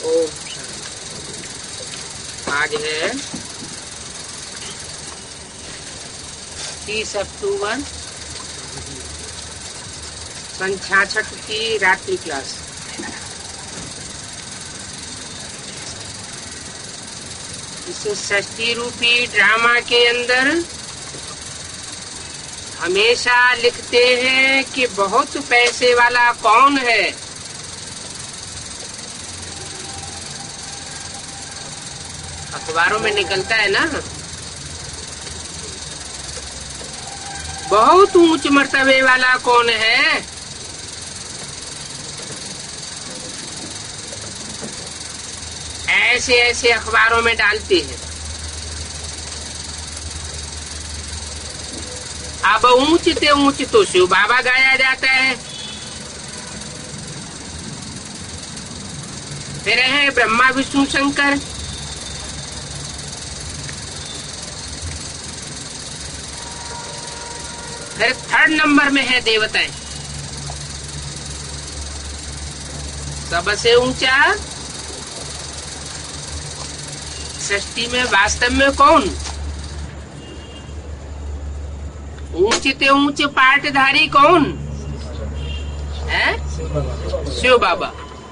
ओम। आज है 30 अक्टूबर 1966 की रात्रि क्लास। इस षष्ठी रूपी ड्रामा के अंदर हमेशा लिखते हैं कि बहुत पैसे वाला कौन है। अखबारों में निकलता है ना, बहुत ऊंच मर्तबे वाला कौन है। ऐसे ऐसे अखबारों में डालते हैं। अब ऊंच से ऊंच तो शिव बाबा गाया जाता है, फिर है ब्रह्मा विष्णु शंकर, फिर 3rd नंबर में है देवताएं। सबसे ऊंचा सृष्टि में वास्तव में कौन? ऊंचे ते ऊंचे पाटधारी कौन है? शिव बाबा।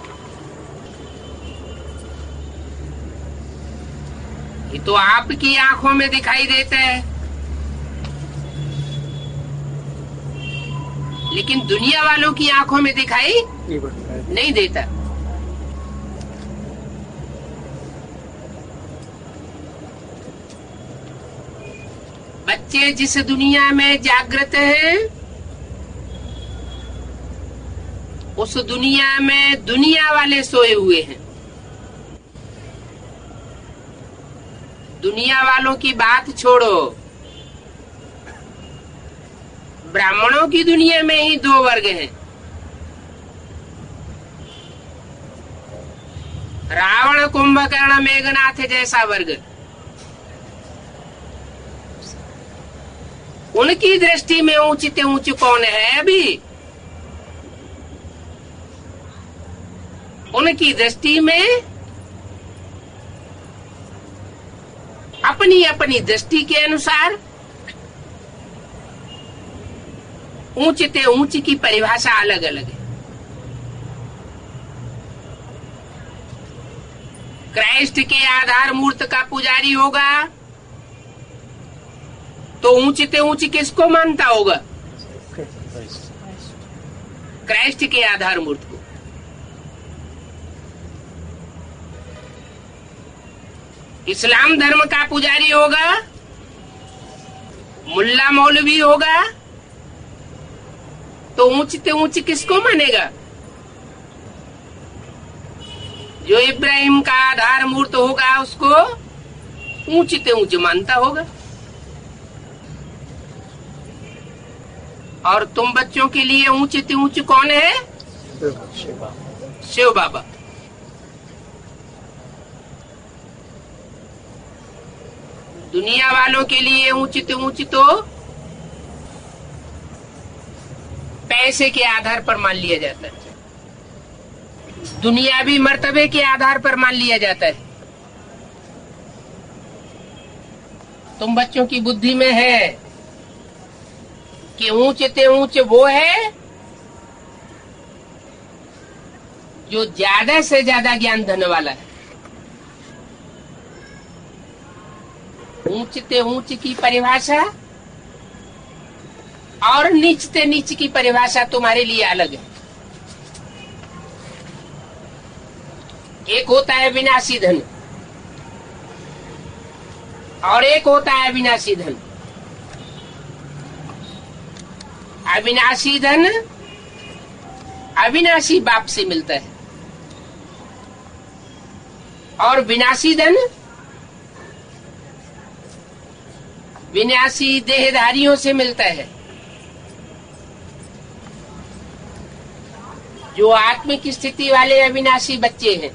ये तो आपकी आंखों में दिखाई देता है, लेकिन दुनिया वालों की आंखों में दिखाई नहीं देता। बच्चे जिस दुनिया में जागृत हैं, उस दुनिया में दुनिया वाले सोए हुए हैं। दुनिया वालों की बात छोड़ो, ब्राह्मणों की दुनिया में ही 2 वर्ग हैं। रावण, कुंभकर्ण, मेघनाथ जैसा वर्ग। उनकी दृष्टि में ऊंच से ऊंच कौन है? अभी उनकी दृष्टि में अपनी अपनी दृष्टि के अनुसार ऊंच से ऊंच की परिभाषा अलग अलग है। क्राइस्ट के आधार मूर्त का पुजारी होगा तो ऊंच से ऊंच किसको मानता होगा? क्राइस्ट के आधार मूर्त को। इस्लाम धर्म का पुजारी होगा, मुल्ला मौलवी होगा तो ऊंच से ऊंच किसको मानेगा? जो इब्राहिम का आधार मूर्त होगा उसको ऊंच से ऊंच मानता होगा। और तुम बच्चों के लिए ऊंच से ऊंच कौन है? शिव बाबा। दुनिया वालों के लिए ऊंच से ऊंच तो पैसे के आधार पर मान लिया जाता है, दुनियावी मर्तबे के आधार पर मान लिया जाता है। तुम बच्चों की बुद्धि में है कि ऊंच से ऊंच वो है जो ज्यादा से ज्यादा ज्ञान धन वाला है। ऊंच से ऊंच की परिभाषा और नीच से नीच की परिभाषा तुम्हारे लिए अलग है। एक होता है विनाशी धन और एक होता है अविनाशी धन। अविनाशी धन अविनाशी बाप से मिलता है और विनाशी धन विनाशी देहधारियों से मिलता है। जो आत्मिक स्थिति वाले अविनाशी बच्चे हैं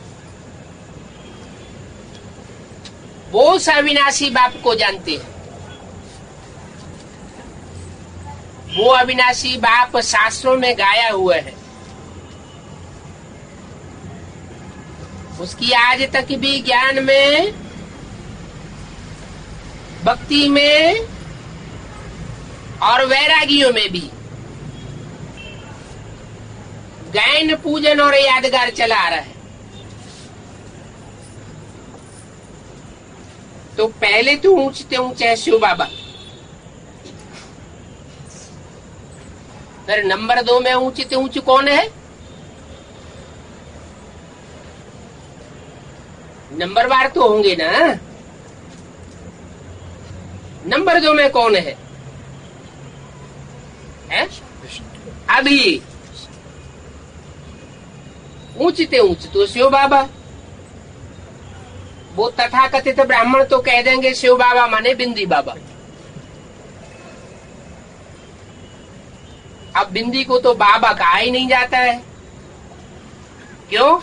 वो उस अविनाशी बाप को जानते हैं। वो अविनाशी बाप शास्त्रों में गाया हुआ है। उसकी आज तक भी ज्ञान में, भक्ति में और वैरागियों में भी गैन पूजन और यादगार चला आ रहा है। तो पहले तो ऊंचते ऊंचे है शिव बाबा, फिर नंबर 2 में ऊंचते ऊंचे कौन है? नंबरवार तो होंगे ना। नंबर 2 में कौन है? अभी ऊंचते ऊंच तो शिव बाबा। वो तथाकथित ब्राह्मण तो कह देंगे शिव बाबा माने बिंदी बाबा। अब बिंदी को तो बाबा कहा ही नहीं जाता है। क्यों?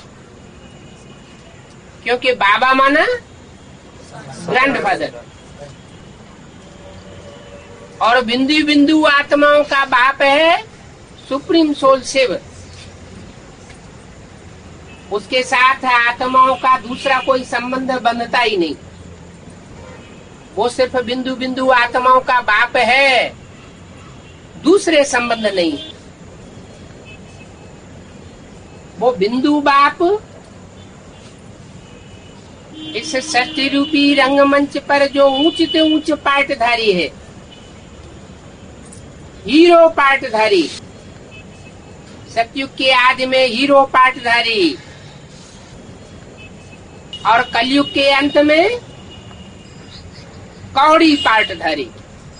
क्योंकि बाबा माना ग्रैंडफादर, और बिंदु बिंदु आत्माओं का बाप है सुप्रीम सोल शिव। उसके साथ आत्माओं का दूसरा कोई संबंध बनता ही नहीं। वो सिर्फ बिंदु बिंदु आत्माओं का बाप है, दूसरे संबंध नहीं। वो बिंदु बाप इस सृष्टि रूपी रंगमंच पर जो ऊंचते ऊंच पाटधारी है, हीरो पाटधारी, सतयुग के आदि में हीरो पाटधारी और कलयुग के अंत में कौड़ी पाटधारी।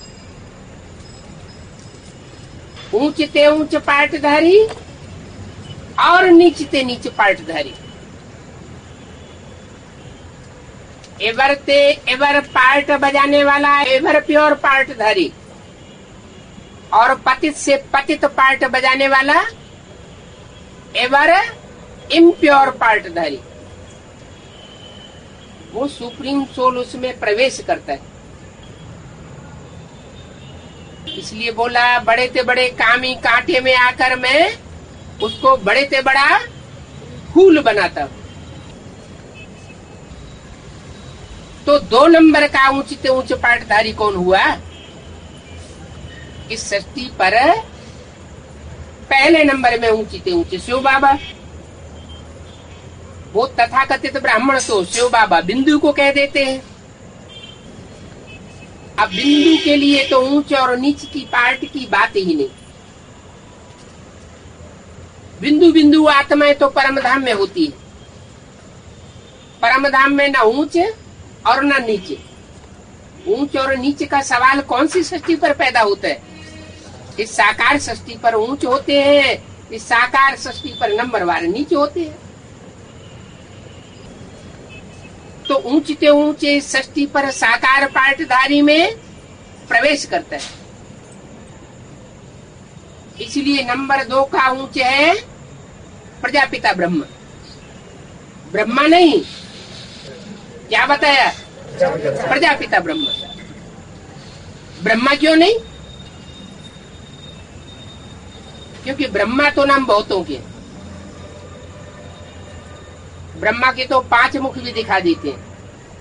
ऊंचते ऊंच पाटधारी और नीचते नीच पाटधारी। एवर ते एवर पार्ट बजाने वाला एवर प्योर पार्टधारी, और पतित से पतित पार्ट बजाने वाला एवर इम्प्योर पार्टधारी। वो सुप्रीम सोल उसमें प्रवेश करता है। इसलिए बोला बड़े ते बड़े कामी कांटे में आकर मैं उसको बड़े ते बड़ा फूल बनाता हूं। तो 2 नंबर का ऊंचते ऊंच पाटधारी कौन हुआ? इस सृष्टि पर पहले नंबर में ऊंचते ऊंचे शिव बाबा। वो तथाकथित ब्राह्मण तो शिव बाबा बिंदु को कह देते हैं। अब बिंदु के लिए तो ऊंच और नीच की पार्ट की बात ही नहीं। बिंदु बिंदु आत्माएं तो परमधाम में होती है। परमधाम में न ऊंच और न नीचे। ऊंच और नीचे का सवाल कौन सी सृष्टि पर पैदा होता है? इस साकार सृष्टि पर ऊंच होते हैं, इस साकार सृष्टि पर नंबरवार नीचे होते हैं। तो ऊंचते ऊंचे सृष्टि पर साकार पाटधारी में प्रवेश करता है। इसलिए नंबर 2 का ऊंचे है प्रजापिता ब्रह्मा। ब्रह्मा नहीं, क्या बताया? प्रजापिता ब्रह्मा। ब्रह्मा क्यों नहीं? क्योंकि ब्रह्मा तो नाम बहुतों के। ब्रह्मा के तो 5 मुख भी दिखा देते हैं,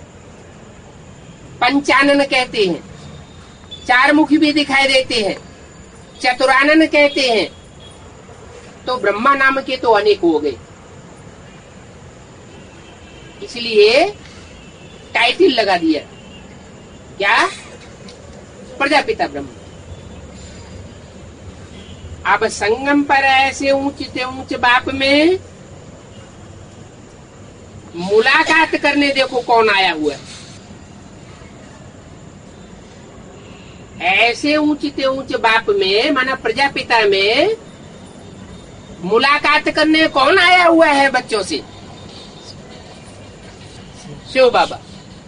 पंचानन कहते हैं, 4 मुख भी दिखाई देते हैं, चतुरानन कहते हैं। तो ब्रह्मा नाम के तो अनेक हो गए। इसलिए टाइटल लगा दिया, क्या? प्रजापिता ब्रह्मा। अब संगम पर ऐसे ऊंचते ऊंच बाप में मुलाकात करने देखो कौन आया हुआ है। ऐसे ऊंचते ऊंच बाप में माना प्रजापिता में मुलाकात करने कौन आया हुआ है बच्चों से? शिव बाबा।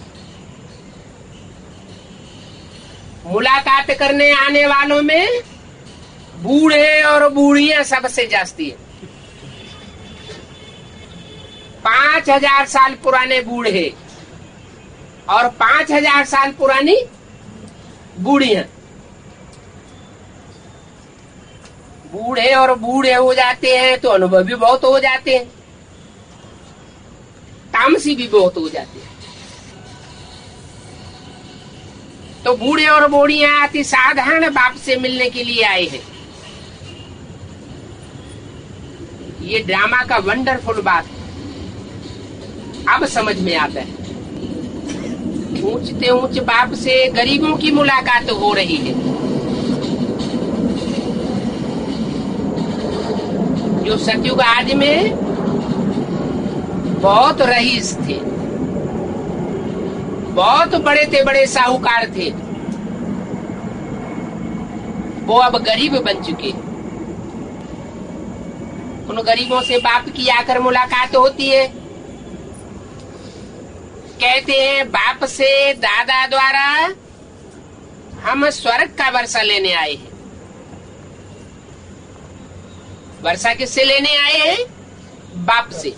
मुलाकात करने आने वालों में बूढ़े और बूढ़ियां सबसे जास्ती है। 5000 साल पुराने बूढ़े और 5000 साल पुरानी बूढ़ियां। बूढ़े और बूढ़े हो जाते हैं तो अनुभवी बहुत हो जाते हैं। तामसी भी बहुत हो जाते हैं। तो बूढ़े और बूढ़ियां अति साधारण बाप से मिलने के लिए आए हैं। ये ड्रामा का वंडरफुल बात अब समझ में आता है। ऊंचते ऊंच बाप से गरीबों की मुलाकात हो रही है। जो सतयुग आदि में बहुत रईस थे, बहुत बड़े थे, बड़े साहूकार थे, वो अब गरीब बन चुके। उन गरीबों से बाप की आकर मुलाकात होती है। कहते हैं बाप से दादा द्वारा हम स्वर्ग का वर्षा लेने आए हैं। वर्षा किससे लेने आए हैं? बाप से।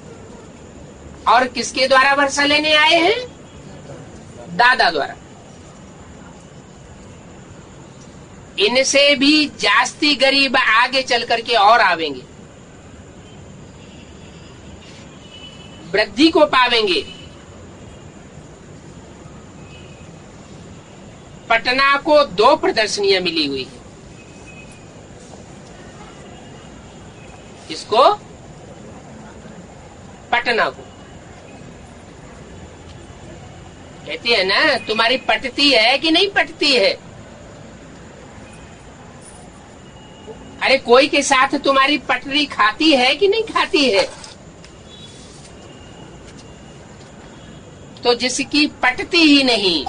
और किसके द्वारा वर्षा लेने आए हैं? दादा द्वारा। इनसे भी जास्ती गरीब आगे चल करके और आवेंगे, वृद्धि को पावेंगे। पटना को 2 प्रदर्शनियां मिली हुई है। इसको पटना को कहते हैं ना, तुम्हारी पटती है कि नहीं पटती है? अरे कोई के साथ तुम्हारी पटरी खाती है कि नहीं खाती है? तो जिसकी पटती ही नहीं।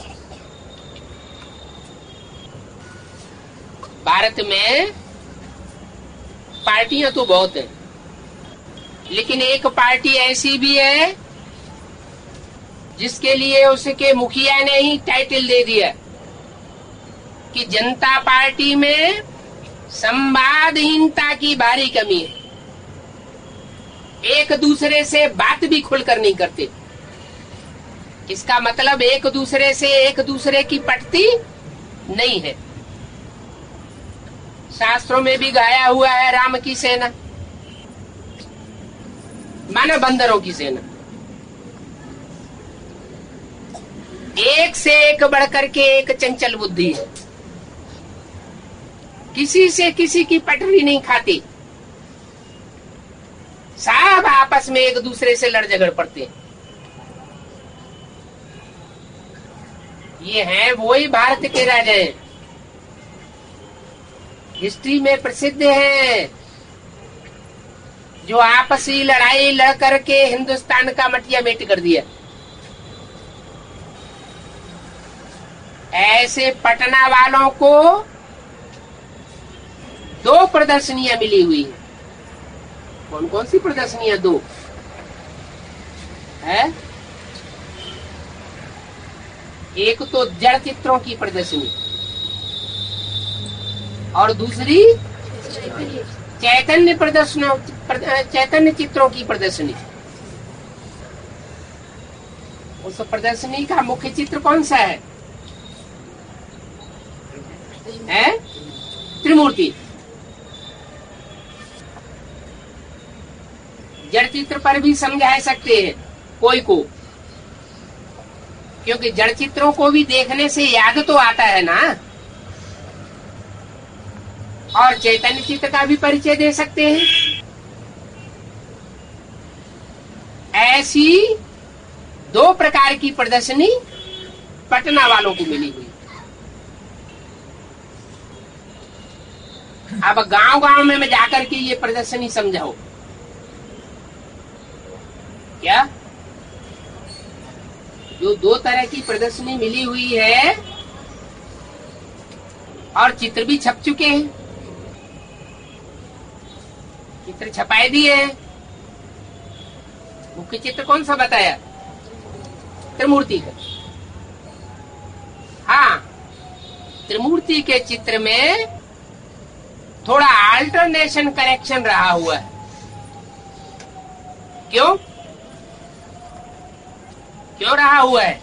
भारत में पार्टियां तो बहुत है, लेकिन एक पार्टी ऐसी भी है जिसके लिए उसके मुखिया ने ही टाइटल दे दिया कि जनता पार्टी में संवादहीनता की भारी कमी है। एक दूसरे से बात भी खुलकर नहीं करते। इसका मतलब एक दूसरे से एक दूसरे की पटती नहीं है। शास्त्रों में भी गाया हुआ है, राम की सेना माना बंदरों की सेना। एक से एक बढ़कर के एक चंचल बुद्धि है, किसी से किसी की पटरी नहीं खाती। सब आपस में एक दूसरे से लड़ झगड़ पड़ते हैं। ये हैं वही भारत के राजा हैं, हिस्ट्री में प्रसिद्ध है, जो आपसी लड़ाई लड़ करके हिंदुस्तान का मटिया मेट कर दिया। ऐसे पटना वालों को 2 प्रदर्शनियां मिली हुई है। कौन कौन सी प्रदर्शनियां? 2 है। एक तो जड़ चित्रों की प्रदर्शनी और दूसरी चैतन्य चित्रों की प्रदर्शनी। उस प्रदर्शनी का मुख्य चित्र कौन सा है? त्रिमूर्ति। जड़ चित्र पर भी समझा सकते हैं कोई को, क्योंकि जड़ चित्रों को भी देखने से याद तो आता है ना। और चैतन्य चित्र का भी परिचय दे सकते हैं। ऐसी 2 प्रकार की प्रदर्शनी पटना वालों को मिली हुई। अब गांव गांव में मैं जाकर के ये प्रदर्शनी समझाओ क्या? जो 2 तरह की प्रदर्शनी मिली हुई है और चित्र भी छप चुके हैं, चित्र छपाए दिए हैं। मुख्य चित्र कौन सा बताया? त्रिमूर्ति का। हाँ, त्रिमूर्ति के चित्र में थोड़ा अल्टरनेशन करेक्शन रहा हुआ है। क्यों रहा हुआ है?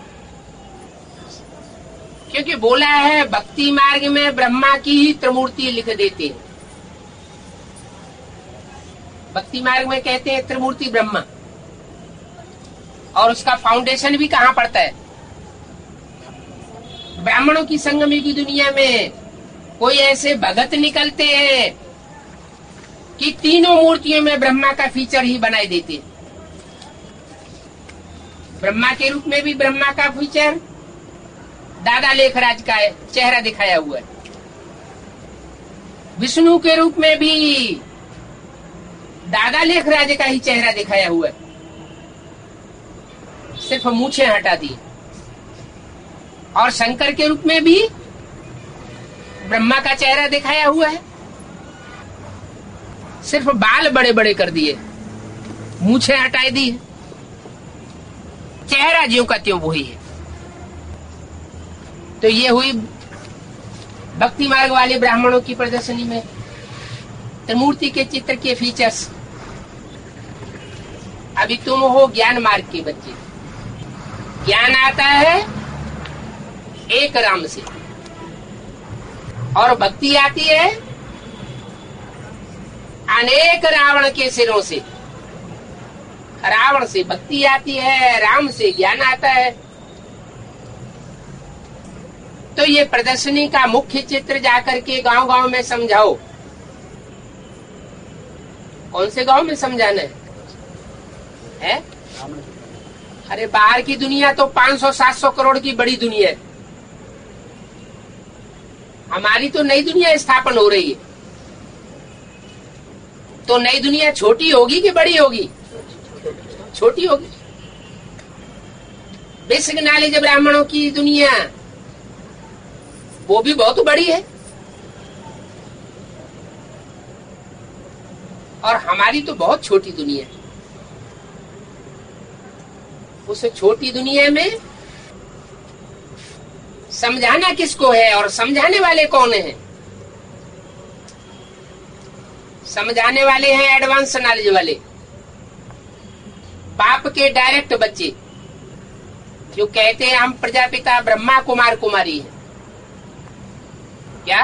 क्योंकि बोला है भक्ति मार्ग में ब्रह्मा की ही त्रिमूर्ति लिख देते हैं। भक्ति मार्ग में कहते हैं त्रिमूर्ति ब्रह्मा, और उसका फाउंडेशन भी कहाँ पड़ता है? ब्राह्मणों की संगमी की दुनिया में कोई ऐसे भगत निकलते हैं कि तीनों मूर्तियों में ब्रह्मा का फीचर ही बनाई देते हैं। ब्रह्मा के रूप में भी ब्रह्मा का फीचर, दादा लेखराज का चेहरा दिखाया हुआ है। विष्णु के रूप में भी दादा लेखराज का ही चेहरा दिखाया हुआ है, सिर्फ मूछें हटा दी। और शंकर के रूप में भी ब्रह्मा का चेहरा दिखाया हुआ है, सिर्फ बाल बड़े बड़े कर दिए, मूछें हटाई दी, चेहरा ज्यों का त्यों वही है। तो ये हुई भक्ति मार्ग वाले ब्राह्मणों की प्रदर्शनी में त्रिमूर्ति के चित्र के फीचर्स। अभी तुम हो ज्ञान मार्ग के बच्चे, ज्ञान आता है एक राम से और भक्ति आती है अनेक रावण के सिरों से। रावण से भक्ति आती है, राम से ज्ञान आता है। तो ये प्रदर्शनी का मुख्य चित्र जाकर के गांव गांव में समझाओ। कौन से गांव में समझाना है? अरे बाहर की दुनिया तो 500-700 करोड़ की बड़ी दुनिया है, हमारी तो नई दुनिया स्थापन हो रही है। तो नई दुनिया छोटी होगी कि बड़ी होगी? छोटी होगी। बेसिक नॉलेज ब्राह्मणों की दुनिया वो भी बहुत बड़ी है, और हमारी तो बहुत छोटी दुनिया है। उस छोटी दुनिया में समझाना किसको है और समझाने वाले कौन हैं? समझाने वाले हैं एडवांस नॉलेज वाले, बाप के डायरेक्ट बच्चे, जो कहते हैं हम प्रजापिता ब्रह्मा कुमार कुमारी हैं। क्या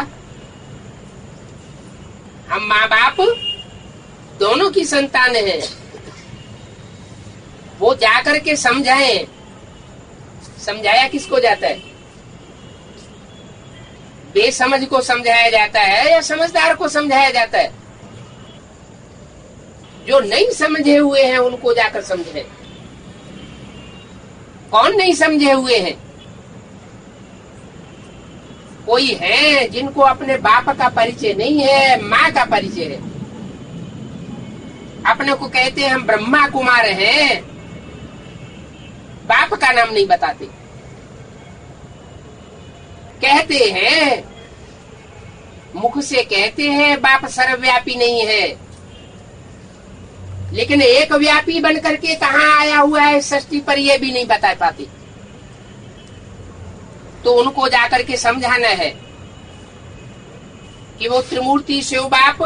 हम माँ बाप दोनों की संतान हैं? वो जाकर के समझाएं। समझाया किसको जाता है? बेसमझ को समझाया जाता है या समझदार को समझाया जाता है? जो नहीं समझे हुए हैं उनको जाकर समझे। कौन नहीं समझे हुए हैं? कोई है जिनको अपने बाप का परिचय नहीं है, माँ का परिचय है। अपने को कहते हैं हम ब्रह्मा कुमार हैं, बाप का नाम नहीं बताते। कहते हैं, मुख से कहते हैं बाप सर्वव्यापी नहीं है, लेकिन एक व्यापी बनकर के कहाँ आया हुआ है सृष्टि पर, यह भी नहीं बता पाते। तो उनको जाकर के समझाना है कि वो त्रिमूर्ति शिव बाप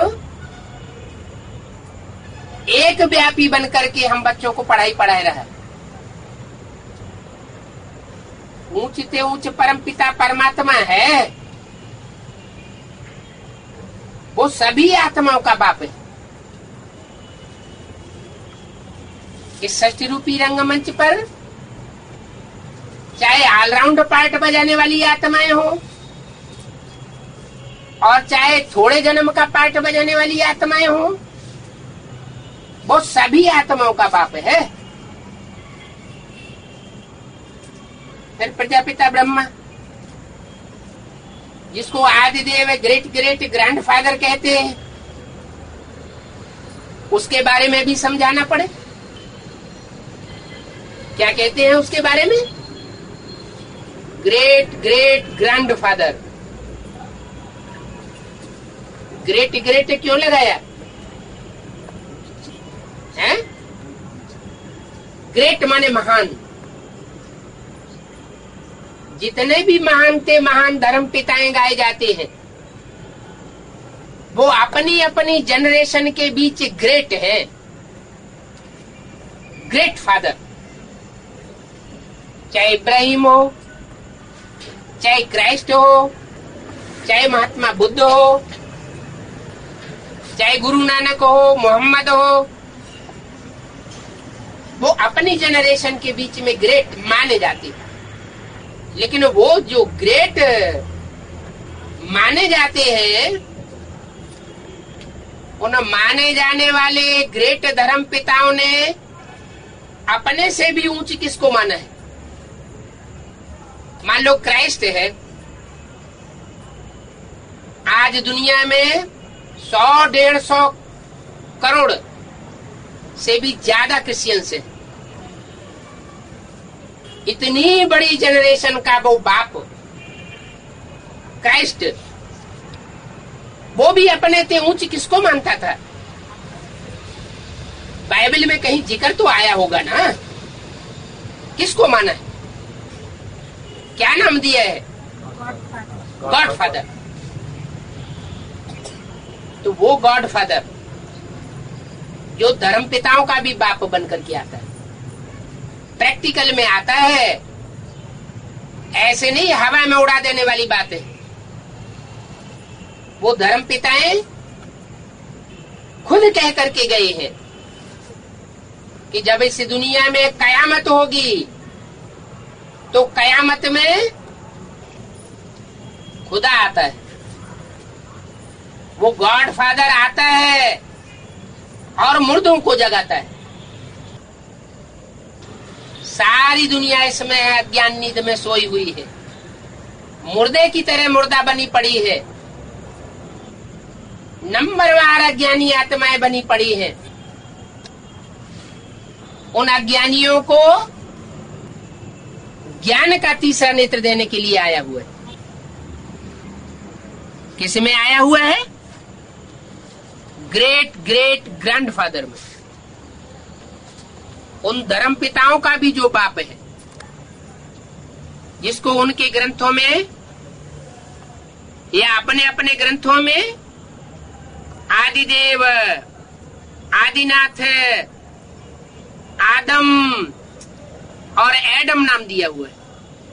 एक व्यापी बनकर के हम बच्चों को पढ़ाई पढ़ाए रहा। ऊंचते ऊंच परम पिता परमात्मा है, वो सभी आत्माओं का बाप है। इस सृष्टि रूपी रंगमंच पर चाहे ऑलराउंड पार्ट बजाने वाली आत्माएं हो और चाहे थोड़े जन्म का पार्ट बजाने वाली आत्माएं हो, वो सभी आत्माओं का बाप है। फिर प्रजापिता ब्रह्मा, जिसको आदिदेव ग्रेट ग्रेट ग्रैंडफादर कहते हैं, उसके बारे में भी समझाना पड़े। क्या कहते हैं उसके बारे में? Great great grandfather. Great great क्यों लगाया है? ग्रेट माने महान। जितने भी महान थे, महान धर्म पिताएं गाए जाते हैं, वो अपनी अपनी जनरेशन के बीच ग्रेट है, ग्रेट फादर। चाहे इब्राहिम हो, चाहे क्राइस्ट हो, चाहे महात्मा बुद्ध हो, चाहे गुरु नानक हो, मोहम्मद हो, वो अपनी जनरेशन के बीच में ग्रेट माने जाते हैं, लेकिन वो जो ग्रेट माने जाते हैं, उन माने जाने वाले ग्रेट धर्म पिताओं ने अपने से भी ऊंची किसको माना है? मान लो क्राइस्ट है, आज दुनिया में 100-150 करोड़ से भी ज्यादा क्रिश्चियंस है। इतनी बड़ी जनरेशन का वो बाप क्राइस्ट, वो भी अपने ते ऊंच किसको मानता था? बाइबल में कहीं जिक्र तो आया होगा ना, किसको माना है? क्या नाम दिया है? God father. तो वो गॉड फादर जो धर्म पिताओं का भी बाप बनकर के आता है, प्रैक्टिकल में आता है, ऐसे नहीं हवा में उड़ा देने वाली बात है। वो धर्म पिताएं खुद कह करके गए हैं कि जब इस दुनिया में कयामत होगी तो कयामत में खुदा आता है, वो गॉड फादर आता है और मुर्दों को जगाता है। सारी दुनिया इसमें अज्ञान नींद में सोई हुई है, मुर्दे की तरह मुर्दा बनी पड़ी है, नंबरवार अज्ञानी आत्माएं बनी पड़ी है। उन अज्ञानियों को ज्ञान का तीसरा नेत्र देने के लिए आया हुआ है। किस में आया हुआ है? ग्रेट ग्रेट ग्रैंडफादर में। उन धर्म पिताओं का भी जो बाप है, जिसको उनके ग्रंथों में या अपने अपने ग्रंथों में आदिदेव, आदिनाथ, आदम और एडम नाम दिया हुआ है।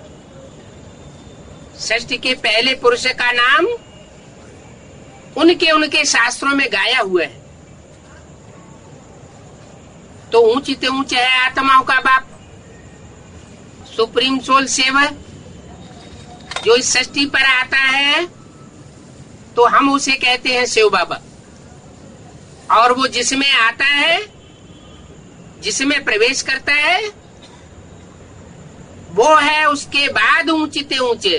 सृष्टि के पहले पुरुष का नाम उनके उनके शास्त्रों में गाया हुआ है। तो ऊंची से ऊंचे है आत्माओं का बाप, सुप्रीम सोल सेवर, जो इस सृष्टि पर आता है तो हम उसे कहते हैं शिव बाबा। और वो जिसमें आता है, जिसमें प्रवेश करता है, वो है उसके बाद ऊंचे से ऊंचे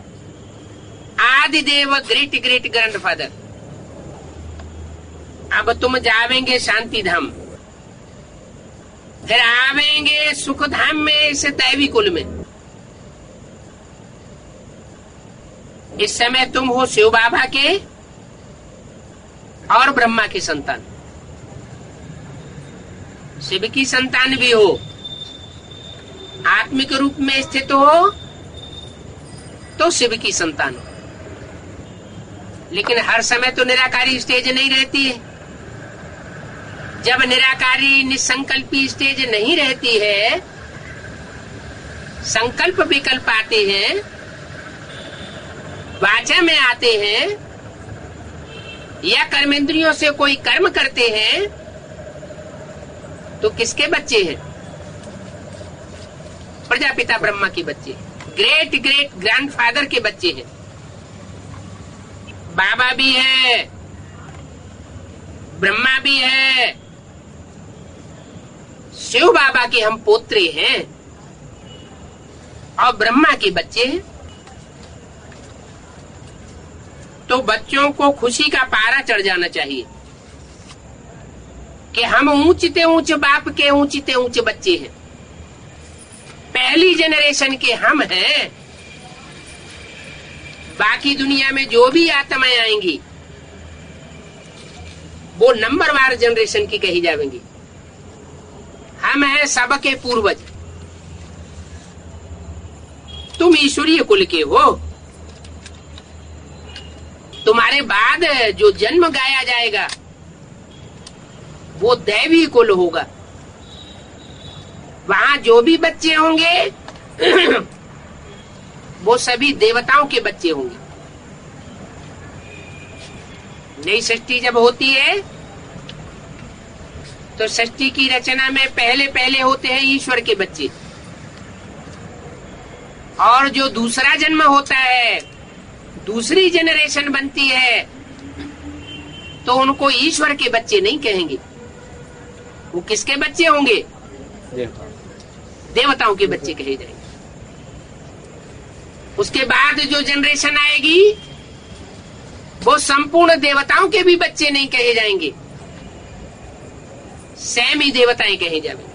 आदिदेव, ग्रेट ग्रेट ग्रैंडफादर। अब तुम जावेंगे शांति धाम, फिर आवेंगे सुख धाम में, इस दैवी कुल में। इस समय तुम हो शिव बाबा के और ब्रह्मा की संतान, शिव की संतान भी हो, आत्मिक रूप में स्थित हो तो शिव की संतान हो। लेकिन हर समय तो निराकारी स्टेज नहीं रहती है। जब निराकारी निसंकल्पी स्टेज नहीं रहती है, संकल्प विकल्प आते हैं, वाचा में आते हैं, या कर्मेंद्रियों से कोई कर्म करते हैं, तो किसके बच्चे हैं? प्रजापिता ब्रह्मा के बच्चे, ग्रेट ग्रेट ग्रैंडफादर के बच्चे हैं। बाबा भी है, ब्रह्मा भी है, शिव बाबा के हम पोत्रे हैं और ब्रह्मा के बच्चे हैं। तो बच्चों को खुशी का पारा चढ़ जाना चाहिए कि हम ऊंचे ऊंचे बाप के ऊंचे ऊंचे बच्चे हैं, पहली जनरेशन के हम हैं। बाकी दुनिया में जो भी आत्माएं आएंगी वो नंबरवार जनरेशन की कही जाएंगी। हम हैं सबके पूर्वज, तुम ईश्वरीय कुल के हो। तुम्हारे बाद जो जन्म गाया जाएगा वो दैवी कुल होगा। वहां जो भी बच्चे होंगे वो सभी देवताओं के बच्चे होंगे। नई सृष्टि जब होती है तो सृष्टि की रचना में पहले पहले होते हैं ईश्वर के बच्चे, और जो दूसरा जन्म होता है, दूसरी जनरेशन बनती है, तो उनको ईश्वर के बच्चे नहीं कहेंगे। वो किसके बच्चे होंगे? देवताओं के बच्चे कहे जाएंगे। उसके बाद जो जनरेशन आएगी वो संपूर्ण देवताओं के भी बच्चे नहीं कहे जाएंगे, स्वयं ही देवताएं कहे जाएंगे,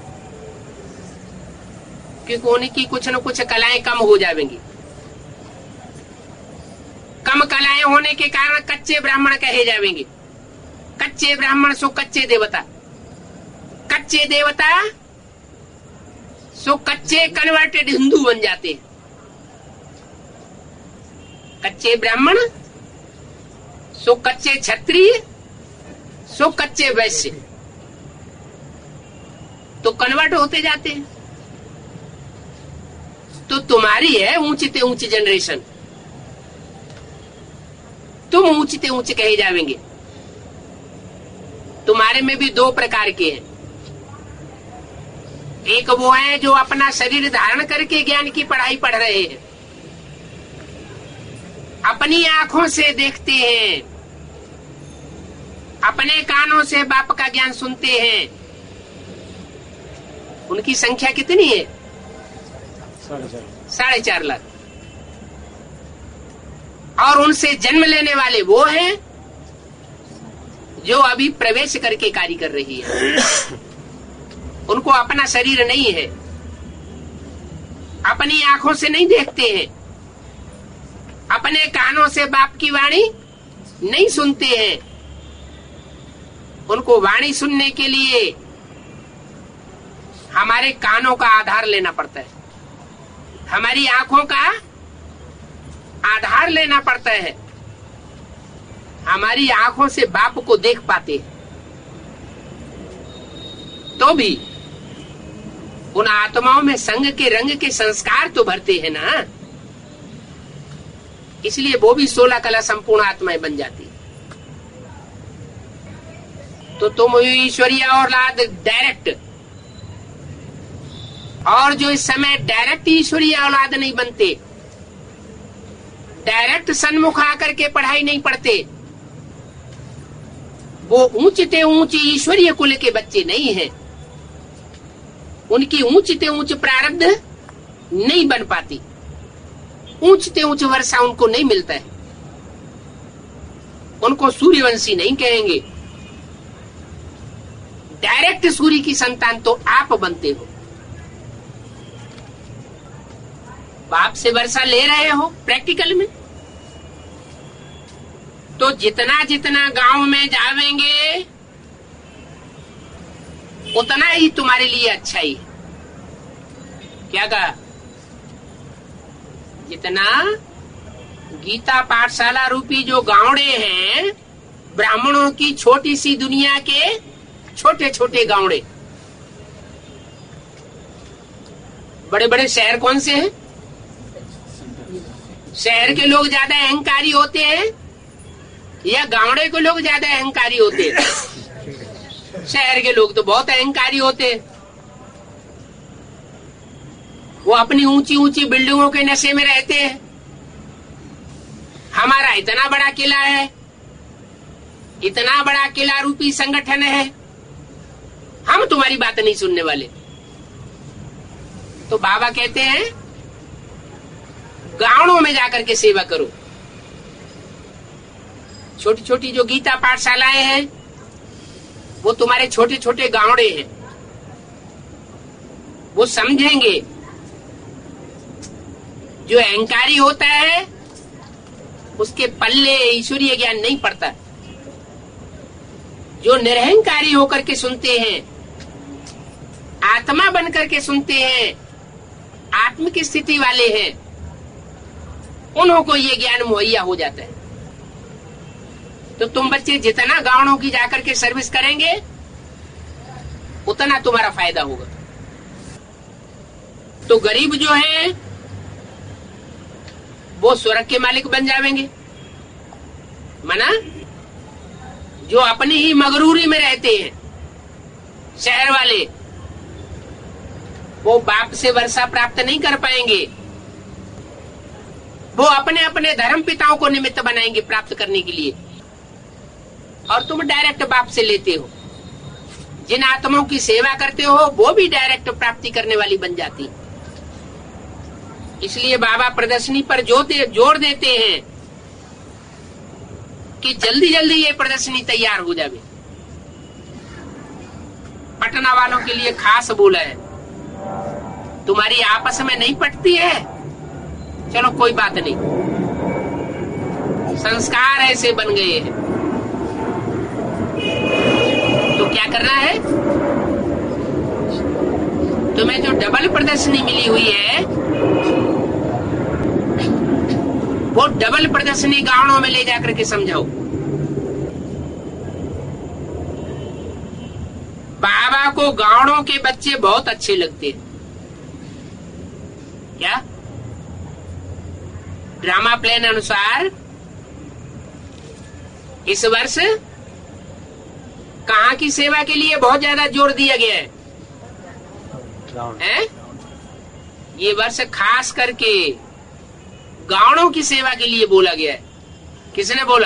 क्योंकि उनकी कुछ न कुछ कलाएं कम हो जाएंगी। कम कलाएं होने के कारण कच्चे ब्राह्मण कहे जाएंगे। कच्चे ब्राह्मण सो कच्चे देवता, कच्चे देवता सो कच्चे कन्वर्टेड हिंदू बन जाते हैं। कच्चे ब्राह्मण सो कच्चे क्षत्रिय सो कच्चे वैश्य, तो कन्वर्ट होते जाते हैं। तो तुम्हारी है ऊंचते ऊंची जनरेशन, तुम ऊंचते ऊंचे कहे जाएंगे। तुम्हारे में भी दो प्रकार के हैं। एक वो है जो अपना शरीर धारण करके ज्ञान की पढ़ाई पढ़ रहे हैं, अपनी आंखों से देखते हैं, अपने कानों से बाप का ज्ञान सुनते हैं। उनकी संख्या कितनी है? 4.5 लाख। और उनसे जन्म लेने वाले वो हैं जो अभी प्रवेश करके कार्य कर रही है। उनको अपना शरीर नहीं है, अपनी आंखों से नहीं देखते हैं, अपने कानों से बाप की वाणी नहीं सुनते हैं। उनको वाणी सुनने के लिए हमारे कानों का आधार लेना पड़ता है, हमारी आंखों का आधार लेना पड़ता है। हमारी आंखों से बाप को देख पाते हैं, तो भी उन आत्माओं में संग के रंग के संस्कार तो भरते हैं ना, इसलिए वो भी 16 कला संपूर्ण आत्माएं बन जाती है। तो तुम ईश्वरीय औलाद डायरेक्ट, और जो इस समय डायरेक्ट ईश्वरीय औलाद नहीं बनते, डायरेक्ट सन्मुख आकर के पढ़ाई नहीं पढ़ते, वो ऊंचते ऊंचे ईश्वरीय कुल के बच्चे नहीं हैं। उनकी ऊंचते ऊंच प्रारब्ध नहीं बन पाती, ऊंचते ऊंच वर्षा उनको नहीं मिलता है। उनको सूर्यवंशी नहीं कहेंगे। डायरेक्ट सूर्य की संतान तो आप बनते हो। बाप से वर्षा ले रहे हो प्रैक्टिकल में, तो जितना जितना गांव में जावेंगे उतना ही तुम्हारे लिए अच्छा ही है। क्या कहा? जितना गीता पाठशाला रूपी जो गावड़े हैं, ब्राह्मणों की छोटी सी दुनिया के छोटे छोटे गावड़े, बड़े बड़े शहर कौन से हैं? शहर के लोग ज्यादा अहंकारी होते हैं या गावड़े के लोग ज्यादा अहंकारी होते हैं? शहर के लोग तो बहुत अहंकारी होते हैं। वो अपनी ऊंची ऊंची बिल्डिंगों के नशे में रहते हैं। हमारा इतना बड़ा किला है, इतना बड़ा किला रूपी संगठन है, हम तुम्हारी बात नहीं सुनने वाले। तो बाबा कहते हैं गांवों में जाकर के सेवा करो। छोटी छोटी जो गीता पाठशालाएं हैं वो तुम्हारे छोटे छोटे गावड़े हैं। वो समझेंगे जो अहंकारी होता है उसके पल्ले ईश्वरीय ज्ञान नहीं पड़ता। जो निरहंकारी होकर के सुनते हैं, आत्मा बन करके सुनते हैं, आत्म की स्थिति वाले हैं, उन्हों को ये ज्ञान मुहैया हो जाता है। तो तुम बच्चे जितना गांवों की जाकर के सर्विस करेंगे उतना तुम्हारा फायदा होगा। तो गरीब जो है वो स्वर्ग के मालिक बन जाएंगे। मना जो अपनी ही मगरूरी में रहते हैं, शहर वाले, वो बाप से वर्षा प्राप्त नहीं कर पाएंगे। वो अपने अपने धर्म पिताओं को निमित्त बनाएंगे प्राप्त करने के लिए, और तुम डायरेक्ट बाप से लेते हो। जिन आत्माओं की सेवा करते हो वो भी डायरेक्ट प्राप्ति करने वाली बन जाती। इसलिए बाबा प्रदर्शनी पर जोर देते हैं कि जल्दी जल्दी ये प्रदर्शनी तैयार हो जाए। पटना वालों के लिए खास बोला है, तुम्हारी आपस में नहीं पटती है, चलो कोई बात नहीं, संस्कार ऐसे बन गए हैं, तो क्या करना है, तुम्हें जो डबल प्रदर्शनी मिली हुई है वो डबल प्रदर्शनी गाँवों में ले जाकर के समझाओ। बाबा को गाँवों के बच्चे बहुत अच्छे लगते हैं। क्या ड्रामा प्लान अनुसार इस वर्ष कहाँ की सेवा के लिए बहुत ज्यादा जोर दिया गया है? ये वर्ष खास करके गाँवों की सेवा के लिए बोला गया है। किसने बोला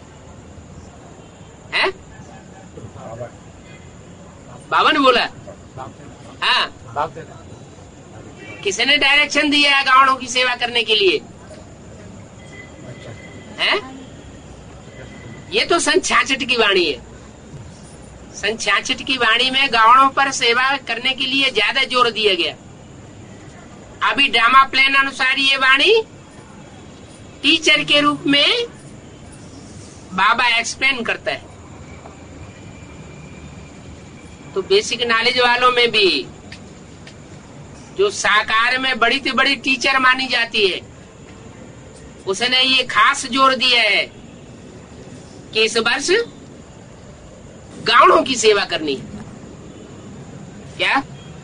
है? बाबा ने बोला। हाँ, किसने डायरेक्शन दिया है गाँवों की सेवा करने के लिए? है? ये तो सन 66 की वाणी है। सन 66 की वाणी में गाँवों पर सेवा करने के लिए ज्यादा जोर दिया गया। अभी ड्रामा प्लान अनुसार ये वाणी टीचर के रूप में बाबा एक्सप्लेन करता है। तो बेसिक नॉलेज वालों में भी जो साकार में बड़ी से बड़ी टीचर मानी जाती है, उसने ये खास जोर दिया है कि इस वर्ष गाँवों की सेवा करनी है। क्या?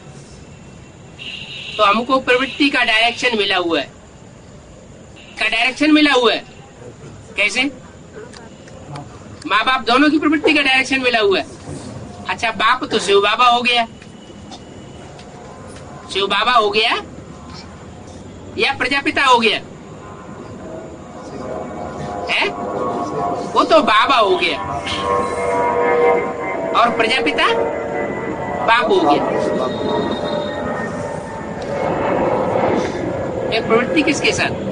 तो हमको प्रवृत्ति का डायरेक्शन मिला हुआ है। का डायरेक्शन मिला हुआ है कैसे? माँ बाप दोनों की प्रवृत्ति का डायरेक्शन मिला हुआ है। अच्छा, बाप तो शिव बाबा हो गया, शिव बाबा हो गया या प्रजापिता हो गया है? वो तो बाबा हो गया और प्रजापिता बाप हो गया। ये प्रवृत्ति किसके साथ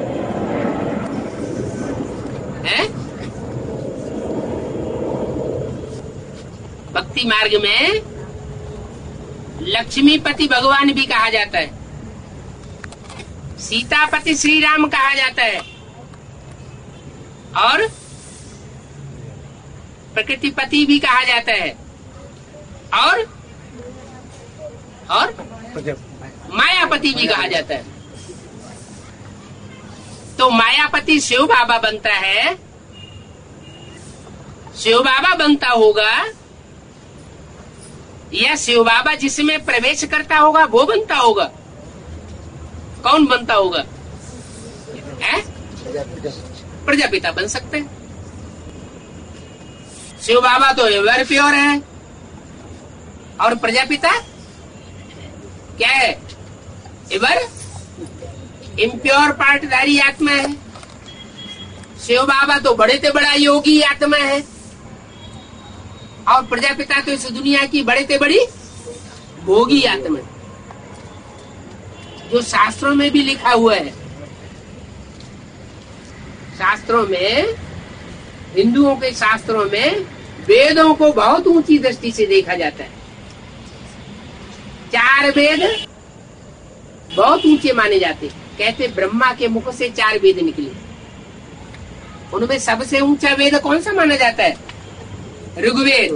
है? भक्ति मार्ग में लक्ष्मीपति भगवान भी कहा जाता है, सीतापति श्री राम कहा जाता है, और प्रकृतिपति भी कहा जाता है, और मायापति भी कहा जाता है। तो मायापति शिव बाबा बनता है, शिव बाबा बनता होगा, या शिव बाबा जिसमें प्रवेश करता होगा वो बनता होगा? कौन बनता होगा? है? प्रजापिता बन सकते हैं। शिव बाबा तो एवर प्योर है, और प्रजापिता क्या है? एवर इम्प्योर पार्टधारी आत्मा है। शिव बाबा तो बड़े से बड़ा योगी आत्मा है, और प्रजापिता तो इस दुनिया की बड़े से बड़ी भोगी आत्मा है। जो शास्त्रों में भी लिखा हुआ है, शास्त्रों में, हिंदुओं के शास्त्रों में वेदों को बहुत ऊंची दृष्टि से देखा जाता है। 4 वेद बहुत ऊंचे माने जाते। कहते ब्रह्मा के मुख से 4 वेद निकले, उनमें सबसे ऊंचा वेद कौन सा माना जाता है? ऋग्वेद।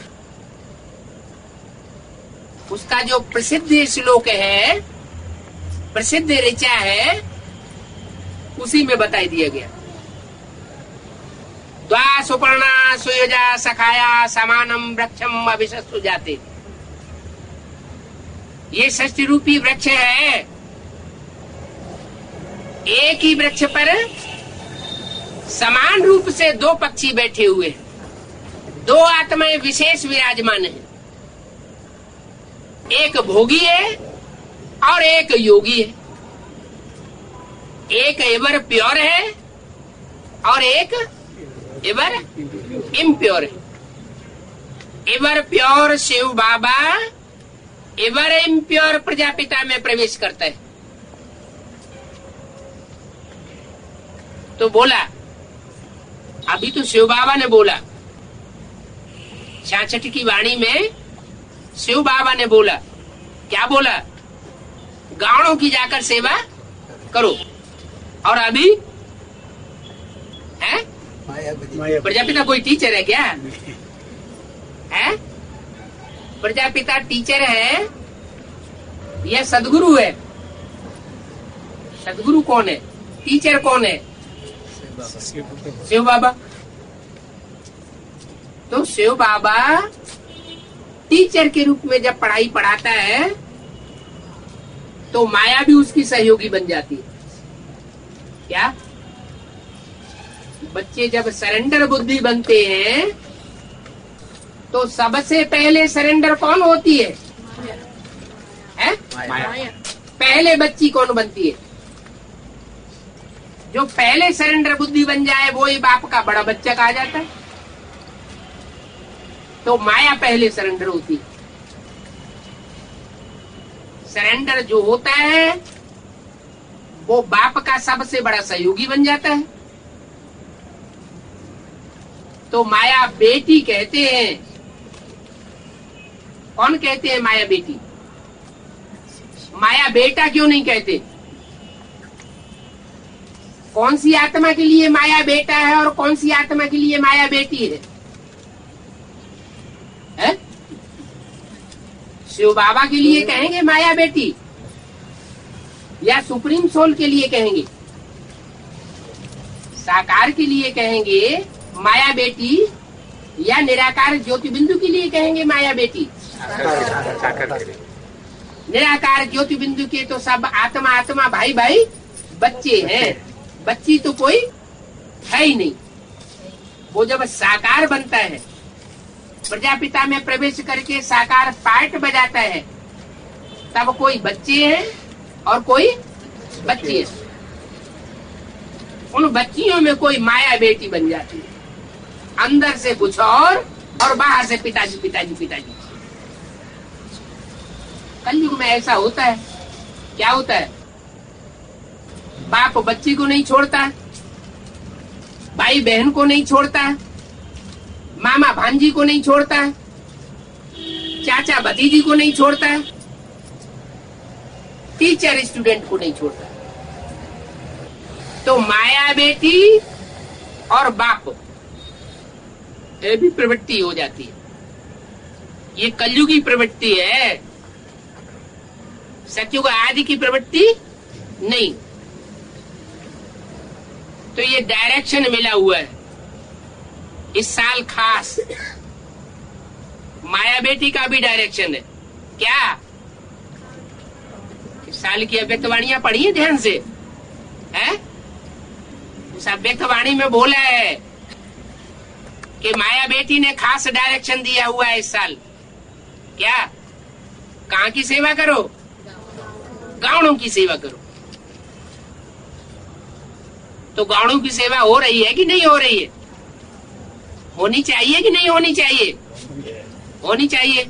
उसका जो प्रसिद्ध श्लोक है, प्रसिद्ध ऋचा है, उसी में बताई दिया गया। द्वा सुपर्णा सुयोजा सखाया समानम वृक्षम अभिशस्तु जाते। ये षष्ठी रूपी वृक्ष है। एक ही वृक्ष पर समान रूप से 2 पक्षी बैठे हुए हैं, 2 आत्माएं विशेष विराजमान हैं। एक भोगी है और एक योगी है। एक एवर प्योर है और एक एवर इम्प्योर है। Ever pure Shiv Baba ever impure Prajapita में प्रवेश करता है। तो बोला, अभी तो शिव बाबा ने बोला, 66 की वाणी में शिव बाबा ने बोला, क्या बोला? गाणों की जाकर सेवा करो। और अभी है प्रजापिता कोई टीचर है क्या? है प्रजापिता टीचर है या सदगुरु है? सदगुरु कौन है? टीचर कौन है? शिव बाबा। तो शिव बाबा टीचर के रूप में जब पढ़ाई पढ़ाता है तो माया भी उसकी सहयोगी बन जाती है। क्या? बच्चे जब सरेंडर बुद्धि बनते हैं तो सबसे पहले सरेंडर कौन होती है? माया। पहले बच्ची कौन बनती है? जो पहले सरेंडर बुद्धि बन जाए वो ही बाप का बड़ा बच्चा कहा जाता है। तो माया पहले सरेंडर होती है। सरेंडर जो होता है वो बाप का सबसे बड़ा सहयोगी बन जाता है। तो माया बेटी कहते हैं। कौन कहते हैं माया बेटी? माया बेटा क्यों नहीं कहते? कौन सी आत्मा के लिए माया बेटा है और कौन सी आत्मा के लिए माया बेटी है? शिव बाबा के लिए कहेंगे माया बेटी या सुप्रीम सोल के लिए कहेंगे? साकार के लिए कहेंगे माया बेटी या निराकार ज्योति बिंदु के लिए कहेंगे माया बेटी? निराकार ज्योति बिंदु के तो सब आत्मा आत्मा भाई भाई बच्चे हैं। बच्ची तो कोई है ही नहीं। वो जब साकार बनता है, प्रजापिता में प्रवेश करके साकार पार्ट बजाता है, तब कोई बच्चे हैं और कोई बच्ची है। उन बच्चियों में कोई माया बेटी बन जाती है। अंदर से कुछ और बाहर से पिताजी पिताजी पिताजी। कलयुग में ऐसा होता है। क्या होता है? बाप बच्ची को नहीं छोड़ता, भाई बहन को नहीं छोड़ता, मामा भांजी को नहीं छोड़ता, चाचा भतीजी को नहीं छोड़ता, टीचर स्टूडेंट को नहीं छोड़ता। तो माया बेटी और बाप ये भी प्रवृत्ति हो जाती है। ये कलयुगी प्रवृत्ति है, सतयुग आदि की प्रवृत्ति नहीं। तो ये डायरेक्शन मिला हुआ है इस साल खास। माया बेटी का भी डायरेक्शन है। क्या इस साल की अव्यक्तवाणियां पढ़ी है ध्यान से? है उस अव्यक्तवाणी में बोला है कि माया बेटी ने खास डायरेक्शन दिया हुआ है इस साल। क्या? कहाँ की सेवा करो? गावड़ों की सेवा करो। तो गावड़ों की सेवा हो रही है कि नहीं हो रही है? होनी चाहिए कि नहीं होनी चाहिए? होनी चाहिए।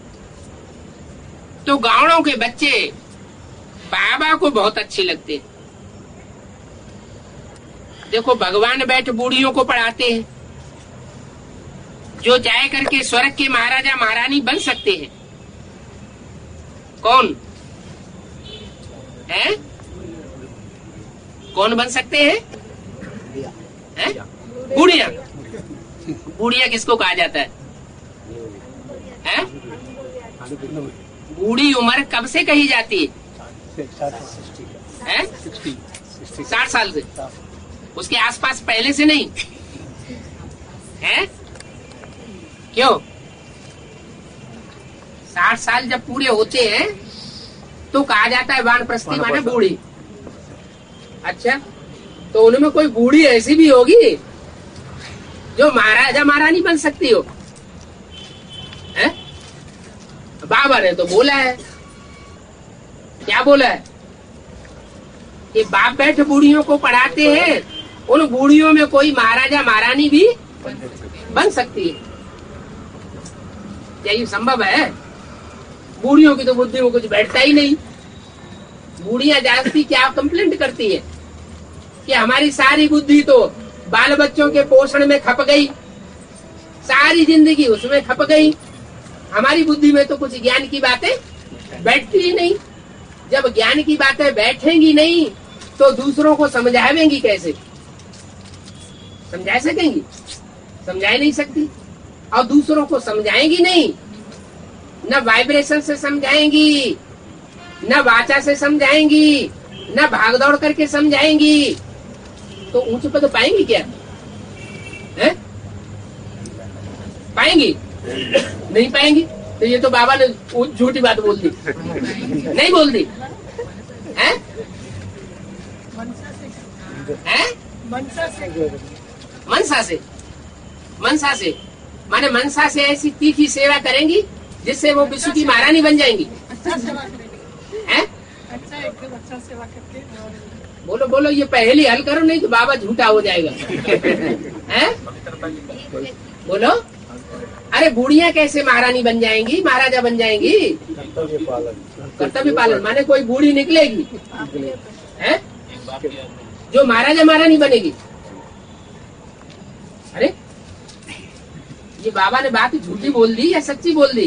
तो गावड़ों के बच्चे बाबा को बहुत अच्छे लगते हैं। देखो भगवान बैठ बूढ़ियों को पढ़ाते हैं, जो जाए करके स्वर्ग के महाराजा महारानी बन सकते हैं। कौन है? कौन बन सकते हैं? बूढ़िया। बूढ़िया किसको कहा जाता है? बूढ़ी उम्र कब से कही जाती है? 60 साल से। उसके आसपास पहले से नहीं है? क्यों? 60 साल जब पूरे होते हैं तो कहा जाता है वानप्रस्थी माने बूढ़ी। अच्छा, तो उनमें कोई बूढ़ी ऐसी भी होगी जो महाराजा महारानी बन सकती हो? है? बाबा ने तो बोला है, क्या बोला है कि बाप बैठ बूढ़ियों को पढ़ाते हैं, उन बूढ़ियों में कोई महाराजा महारानी भी बन सकती है। क्या ये संभव है? बूढ़ियों की तो बुद्धि में कुछ बैठता ही नहीं। बूढ़ियां जास्ती क्या कंप्लेंट करती है कि हमारी सारी बुद्धि तो बाल बच्चों के पोषण में खप गई, सारी जिंदगी उसमें खप गई, हमारी बुद्धि में तो कुछ ज्ञान की बातें बैठती ही नहीं। जब ज्ञान की बातें बैठेंगी नहीं तो दूसरों को समझावेंगी कैसे? समझा सकेंगी? समझा नहीं सकती। और दूसरों को समझाएंगी नहीं, न वाइब्रेशन से समझाएंगी, न वाचा से समझाएंगी, न भागदौड़ करके समझाएंगी, तो ऊंचे पद पाएंगी क्या? है? पाएंगी? नहीं पाएंगी। तो ये तो बाबा ने झूठी बात बोल दी, नहीं बोल दी है? मनसा से माने मनसा से ऐसी तीखी सेवा करेंगी जिससे वो विश्व की महारानी बन जाएंगी। हैं? अच्छा सेवा करके बोलो बोलो, ये पहली हल करो, नहीं तो बाबा झूठा हो जाएगा। हैं? बोलो। अरे बूढ़ियां कैसे महारानी बन जाएंगी, महाराजा बन जाएंगी? कर्तव्य पालन माने कोई बूढ़ी निकलेगी है जो महाराजा महारानी बनेगी। अरे ये बाबा ने बात झूठी बोल दी या सच्ची बोल दी?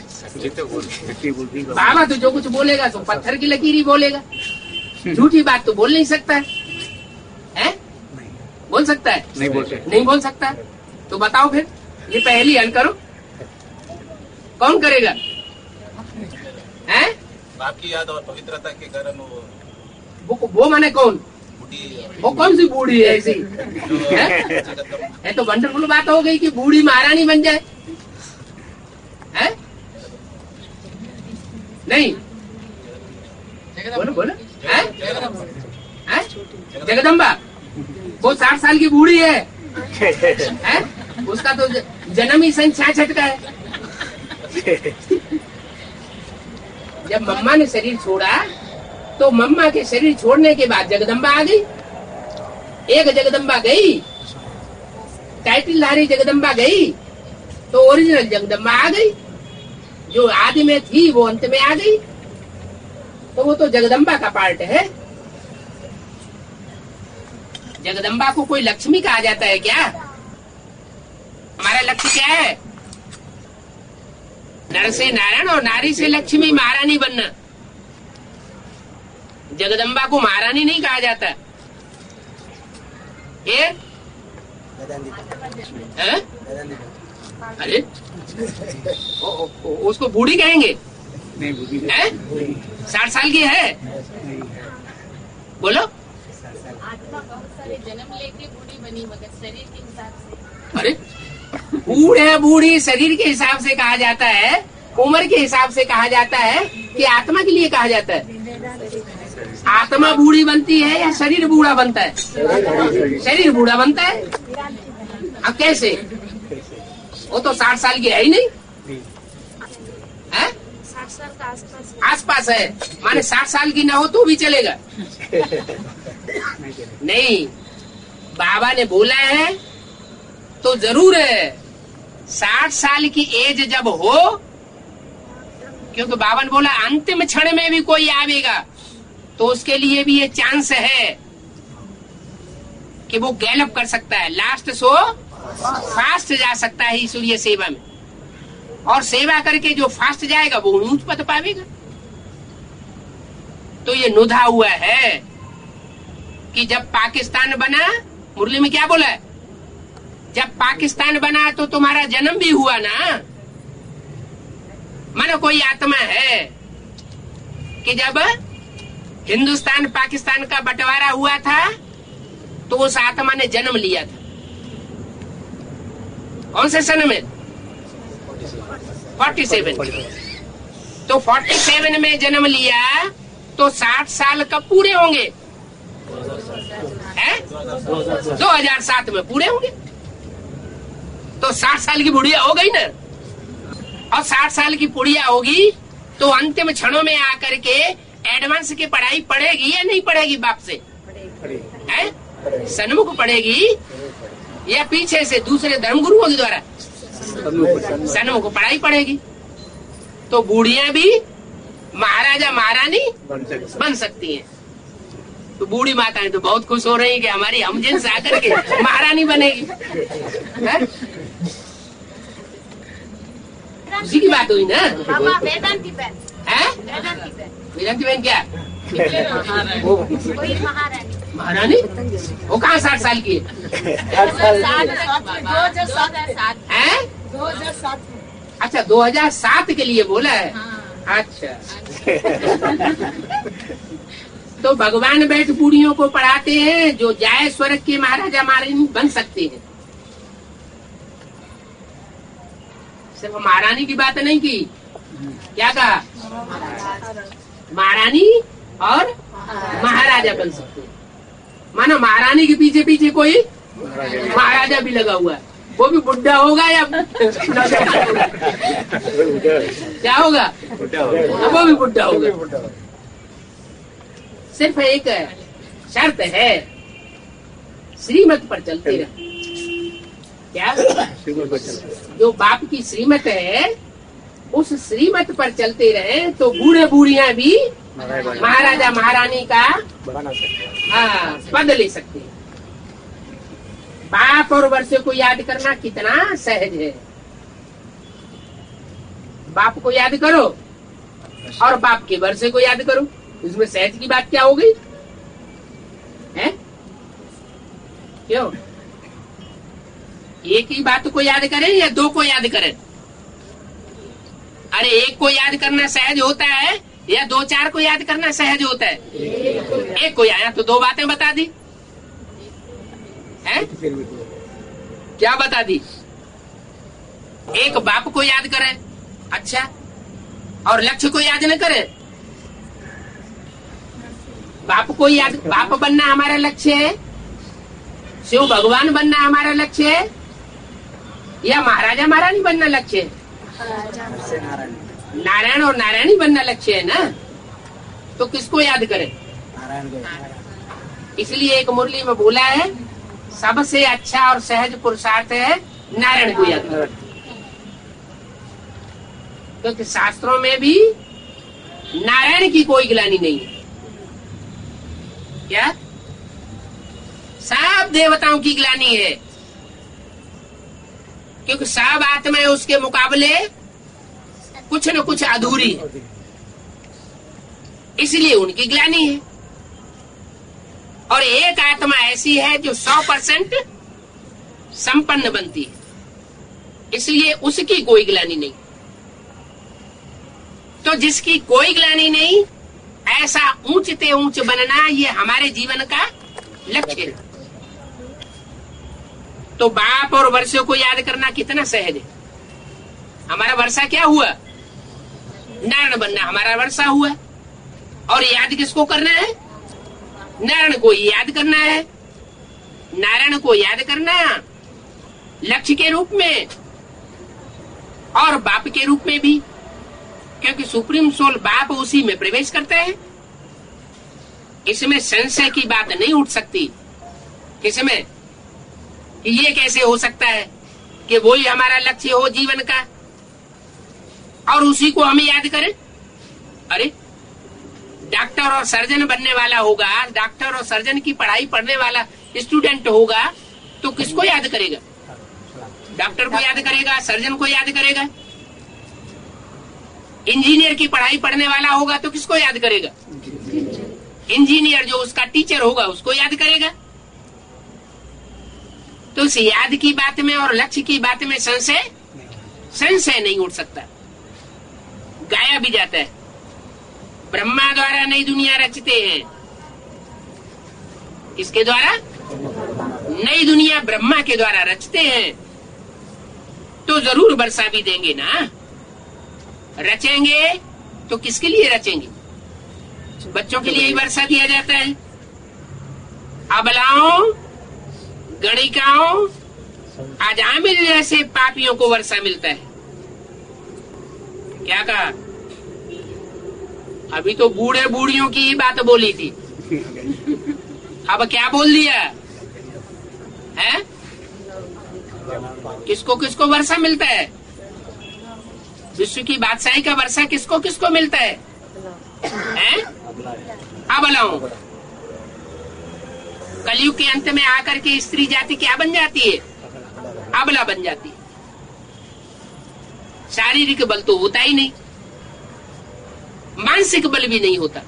बाबा तो जो कुछ बोलेगा तो पत्थर की लकीर ही बोलेगा, झूठी बात तो बोल नहीं सकता है? बोल सकता है? नहीं बोल सकता। तो बताओ फिर, ये पहली हल करो, कौन करेगा? हैं? बाप की याद और पवित्रता के कारण वो माने कौन? वो कौन सी बूढ़ी है ऐसी? है तो वंडरफुल बात हो गई कि बूढ़ी महारानी बन जाए। है? नहीं बोलो बोलो। जगदम्बा वो 60 साल की बूढ़ी है, उसका तो जन्म ही सन 66 का है। जब मम्मा ने शरीर छोड़ा तो मम्मा के शरीर छोड़ने के बाद जगदम्बा आ गई। एक जगदम्बा गई, टाइटलधारी जगदम्बा गई, तो ओरिजिनल जगदम्बा आ गई। जो आदि में थी वो अंत में आ गई, तो वो तो जगदम्बा का पार्ट है। जगदम्बा को कोई लक्ष्मी कहा जाता है क्या? हमारा लक्ष्य क्या है? नर से नारायण और नारी से लक्ष्मी महारानी बनना। जगदम्बा को महारानी नहीं कहा जाता। ये अरे उसको बूढ़ी कहेंगे? नहीं बूढ़ी है? 60 साल की है? बोलो। आत्मा बहुत सारे जन्म लेके बूढ़ी बनी, मगर शरीर के हिसाब से। अरे बूढ़े बूढ़ी शरीर के हिसाब से कहा जाता है, उम्र के हिसाब से कहा जाता है कि आत्मा के लिए कहा जाता है? आत्मा बूढ़ी बनती है या शरीर बूढ़ा बनता है? शरीर बूढ़ा बनता है। अब कैसे? वो तो 60 साल की है ही नहीं है? 60 साल का आसपास आसपास है, माने 60 साल की ना हो तो भी चलेगा। नहीं, बाबा ने बोला है तो जरूर है। 60 साल की एज जब हो, क्योंकि बाबा ने बोला अंतिम क्षण में भी कोई आवेगा, तो उसके लिए भी ये चांस है कि वो गैलअप कर सकता है, लास्ट सो फास्ट जा सकता है ईश्वरीय सेवा में, और सेवा करके जो फास्ट जाएगा वो ऊंच पद पावेगा। तो ये नुधा हुआ है कि जब पाकिस्तान बना, मुरली में क्या बोला है? जब पाकिस्तान बना तो तुम्हारा जन्म भी हुआ ना। मानो कोई आत्मा है कि जब हिंदुस्तान पाकिस्तान का बंटवारा हुआ था तो उस आत्मा ने जन्म लिया था। कौन से सन में? 47। तो 47 में जन्म लिया तो 60 साल कब पूरे होंगे? 2007 में पूरे होंगे। तो 60 साल की बुढ़िया हो गई ना। और 60 साल की पुड़िया होगी तो अंतिम क्षणों में आकर के एडवांस की पढ़ाई पढ़ेगी या नहीं पढ़ेगी? बाप से है सन्मुख पढ़ेगी या पीछे से दूसरे धर्मगुरुओं के द्वारा? सन्मुख पढ़ाई पढ़ेगी। तो बूढ़ियां भी महाराजा महारानी बन सकती हैं। तो बूढ़ी माताएं तो बहुत खुश हो रही हैं कि हमारी हमजिन्स आकर के महारानी बनेगी। उसी की बात हुई ना। वेदांती बहन है वेदांती बहन क्या वही महारानी। महारानी वो कहाँ 60 साल की है? 2007 हैं? 2007 अच्छा 2007 के लिए बोला है। हाँ। अच्छा तो भगवान बैठ बूढ़ियों को पढ़ाते हैं जो जाए स्वर्ग के महाराजा महारानी बन सकते हैं। सिर्फ महारानी की बात नहीं की, क्या कहा? महारानी और महाराजा बन सकते हैं। मानो महारानी के पीछे पीछे कोई महाराजा भी लगा हुआ है, वो भी बुढ़ा होगा या क्या होगा? वो भी बुढ़ा होगा। सिर्फ एक शर्त है, श्रीमत पर चलते रहे। क्या? जो बाप की श्रीमत है उस श्रीमत पर चलते रहे तो बूढ़े बूढ़ियां भी महाराजा महारानी का पद ले सकते हैं। बाप और वर्षे को याद करना कितना सहज है। बाप को याद करो और बाप के वर्षे को याद करो, इसमें सहज की बात क्या हो गई है? क्यों? एक ही बात को याद करें या दो को याद करें? अरे एक को याद करना सहज होता है या 2-4 को याद करना सहज होता है? एक को याद, तो 2 बातें बता दी है? क्या बता दी? एक बाप को याद करें, अच्छा, और लक्ष्य को याद न करें। बाप को याद, बाप बनना हमारा लक्ष्य है, शिव भगवान बनना हमारा लक्ष्य है या महाराजा महारानी बनना लक्ष्य है? नारायण और नारायणी बनना लक्ष्य है ना। तो किसको याद करें? इसलिए एक मुरली में बोला है सबसे अच्छा और सहज पुरुषार्थ है नारायण को याद करें। क्योंकि शास्त्रों में भी नारायण की कोई ग्लानि नहीं है। क्या? सब देवताओं की ग्लानि है, क्योंकि सब आत्माएं उसके मुकाबले कुछ न कुछ अधूरी है, इसलिए उनकी ग्लानि है। और एक आत्मा ऐसी है जो 100% संपन्न बनती है, इसलिए उसकी कोई ग्लानि नहीं। तो जिसकी कोई ग्लानि नहीं, ऐसा ऊंचते ऊंच बनना ये हमारे जीवन का लक्ष्य है। तो बाप और वर्षों को याद करना कितना सहज है। हमारा वर्षा क्या हुआ? नारायण बनना हमारा वर्षा हुआ। और याद किसको करना है? नारायण को याद करना है। नारायण को याद करना लक्ष्य के रूप में और बाप के रूप में भी, क्योंकि सुप्रीम सोल बाप उसी में प्रवेश करता है। इसमें संशय की बात नहीं उठ सकती। किसमें? ये कैसे हो सकता है कि वही हमारा लक्ष्य हो जीवन का और उसी को हम याद करें? अरे डॉक्टर और सर्जन बनने वाला होगा, डॉक्टर और सर्जन की पढ़ाई पढ़ने वाला स्टूडेंट होगा तो किसको याद करेगा? डॉक्टर को याद करेगा, सर्जन को याद करेगा। इंजीनियर की पढ़ाई पढ़ने वाला होगा तो किसको याद करेगा? इंजीनियर जो उसका टीचर होगा उसको याद करेगा। तो उस याद की बात में और लक्ष्य की बात में संशय नहीं उठ सकता। गाया भी जाता है, ब्रह्मा द्वारा नई दुनिया रचते हैं। किसके द्वारा? नई दुनिया ब्रह्मा के द्वारा रचते हैं। तो जरूर वर्षा भी देंगे ना। रचेंगे तो किसके लिए रचेंगे? बच्चों के लिए ही वर्षा दिया जाता है। अबलाओं, गणिकाओं, अजामिल जैसे पापियों को वर्षा मिलता है। क्या कहा? अभी तो बूढ़े बूढ़ियों की ही बात बोली थी, अब क्या बोल दिया है? किसको किसको वर्षा मिलता है? विश्व की बादशाही का वर्षा किसको किसको मिलता है? अबलाओं। कलयुग के अंत में आकर के स्त्री जाति क्या बन जाती है? अबला बन जाती है। शारीरिक बल तो होता ही नहीं, मानसिक बल भी नहीं होता।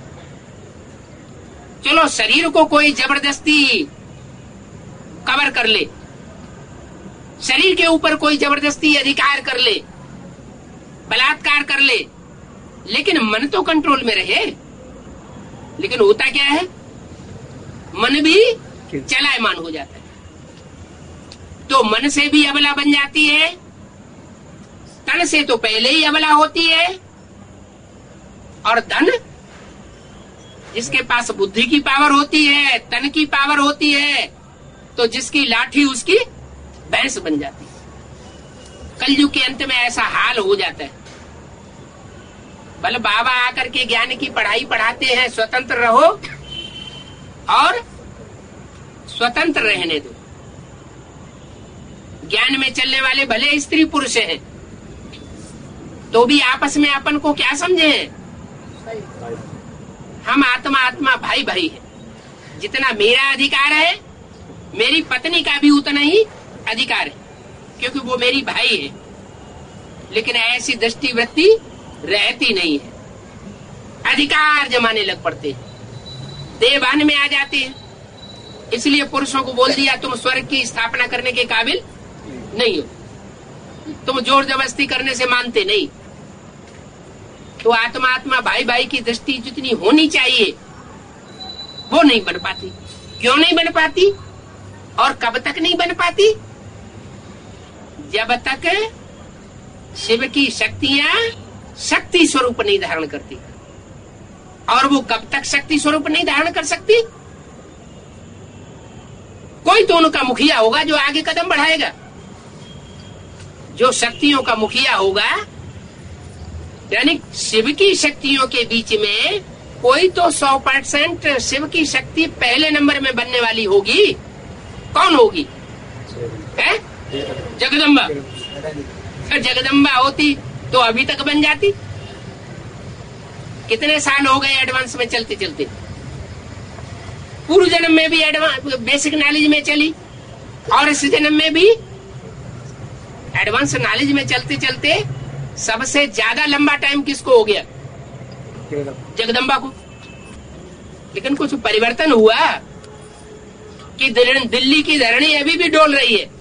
चलो शरीर को कोई जबरदस्ती कवर कर ले, शरीर के ऊपर कोई जबरदस्ती अधिकार कर ले, बलात्कार कर ले, लेकिन मन तो कंट्रोल में रहे। लेकिन होता क्या है? मन भी चलायमान हो जाता है। तो मन से भी अबला बन जाती है, तन से तो पहले ही अबला होती है। और धन, जिसके पास बुद्धि की पावर होती है, तन की पावर होती है, तो जिसकी लाठी उसकी भैंस बन जाती है। कलयुग के अंत में ऐसा हाल हो जाता है। भले बाबा आकर के ज्ञान की पढ़ाई पढ़ाते हैं, स्वतंत्र रहो और स्वतंत्र रहने दो। ज्ञान में चलने वाले भले स्त्री पुरुष हैं, तो भी आपस में अपन को क्या समझे हैं? हम आत्मा आत्मा भाई भाई है। जितना मेरा अधिकार है, मेरी पत्नी का भी उतना ही अधिकार है, क्योंकि वो मेरी भाई है। लेकिन ऐसी दृष्टि वृत्ति रहती नहीं है। अधिकार जमाने लग पड़ते हैं, देवान में आ जाते हैं। इसलिए पुरुषों को बोल दिया तुम स्वर्ग की स्थापना करने के काबिल नहीं हो, तुम जोर जबरदस्ती करने से मानते नहीं। तो आत्मा आत्मा भाई भाई की दृष्टि जितनी होनी चाहिए वो नहीं बन पाती। क्यों नहीं बन पाती और कब तक नहीं बन पाती? जब तक शिव की शक्तियां शक्ति स्वरूप नहीं धारण करती। और वो कब तक शक्ति स्वरूप नहीं धारण कर सकती? कोई तो उनका मुखिया होगा जो आगे कदम बढ़ाएगा। जो शक्तियों का मुखिया होगा, यानी शिव की शक्तियों के बीच में कोई तो 100% शिव की शक्ति पहले नंबर में बनने वाली होगी। कौन होगी? है जगदम्बा। जगदम्बा होती तो अभी तक बन जाती। कितने साल हो गए एडवांस में चलते चलते। पूर्व जन्म में भी एडवांस बेसिक नॉलेज में चली, और इस जन्म में भी एडवांस नॉलेज में चलते चलते सबसे ज्यादा लंबा टाइम किसको हो गया? जगदम्बा को। लेकिन कुछ परिवर्तन हुआ कि दिल्ली की धरणी अभी भी डोल रही है।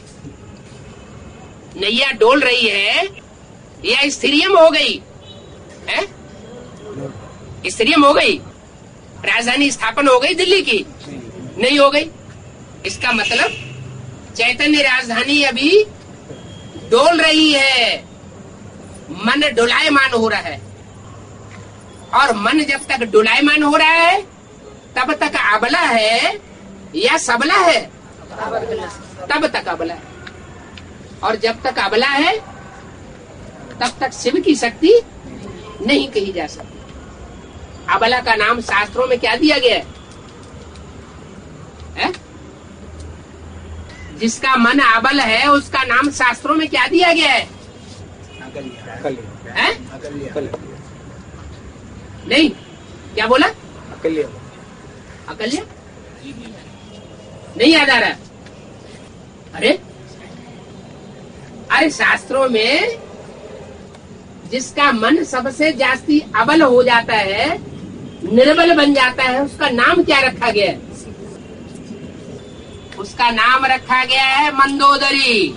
नैया डोल रही है या स्थिरियम हो गई है? स्थिरियम हो गई, राजधानी स्थापन हो गई दिल्ली की? नहीं हो गई। इसका मतलब चैतन्य राजधानी अभी डोल रही है, मन डोलायमान हो रहा है। और मन जब तक डोलायमान हो रहा है तब तक अबला है या सबला है? तब तक अबला है। और जब तक अबला है तब तक शिव की शक्ति नहीं कही जा सकती। अबला का नाम शास्त्रों में क्या दिया गया है? जिसका मन अबल है उसका नाम शास्त्रों में क्या दिया गया है? नहीं, क्या बोला? अकल्य। अकल्य नहीं याद आ रहा? अरे शास्त्रों में जिसका मन सबसे जास्ती अबल हो जाता है, निर्बल बन जाता है, उसका नाम क्या रखा गया है? उसका नाम रखा गया है मंदोदरी।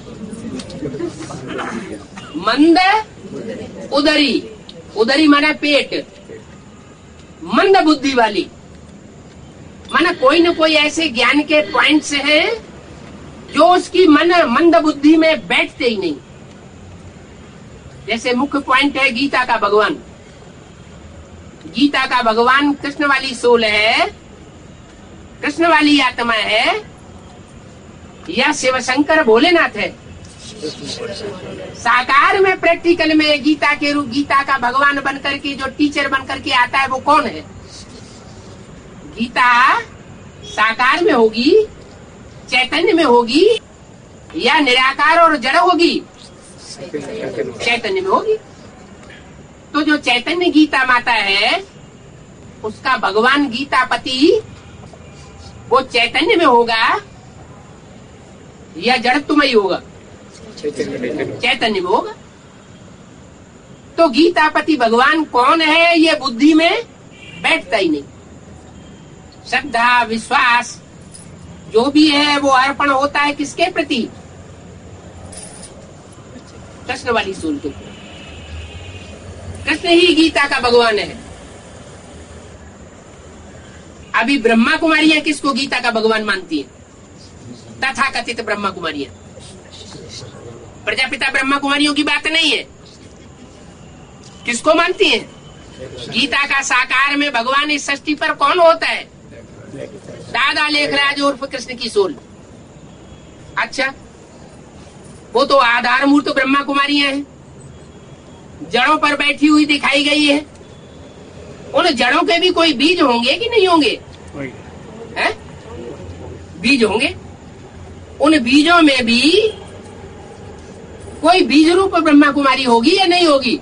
मंद उदरी, उदरी माना पेट, मंद बुद्धि वाली। माना कोई न कोई ऐसे ज्ञान के पॉइंट्स हैं जो उसकी मंद बुद्धि में बैठते ही नहीं। जैसे मुख्य पॉइंट है गीता का भगवान। गीता का भगवान कृष्ण वाली सोल है, कृष्ण वाली आत्मा है, या शिव शंकर भोलेनाथ है? साकार में प्रैक्टिकल में गीता के रूप, गीता का भगवान बनकर के जो टीचर बनकर के आता है वो कौन है? गीता साकार में होगी, चैतन्य में होगी, या निराकार और जड़ होगी? चैतन्य में होगी। तो जो चैतन्य गीता माता है उसका भगवान गीतापति वो चैतन्य में होगा या जड़त्वमय होगा? चैतन्य में होगा। तो गीतापति भगवान कौन है ये बुद्धि में बैठता ही नहीं। श्रद्धा विश्वास जो भी है वो अर्पण होता है किसके प्रति? कृष्ण वाली सूल के। कृष्ण ही गीता का भगवान है। अभी ब्रह्मा कुमारियां किसको गीता का भगवान मानती है? तथा कथित ब्रह्मा कुमारियां। प्रजापिता ब्रह्मा कुमारियों की बात नहीं है। किसको मानती हैं? गीता का साकार में भगवान इस सृष्टि पर कौन होता है? दादा लेखराज उर्फ कृष्ण की सोल। अच्छा, वो तो आधार मूर्त ब्रह्मा कुमारियां हैं, जड़ों पर बैठी हुई दिखाई गई है। उन जड़ों के भी कोई बीज होंगे कि नहीं होंगे? है? बीज होंगे। उन बीजों में भी कोई बीज रूप ब्रह्मा कुमारी होगी या नहीं होगी?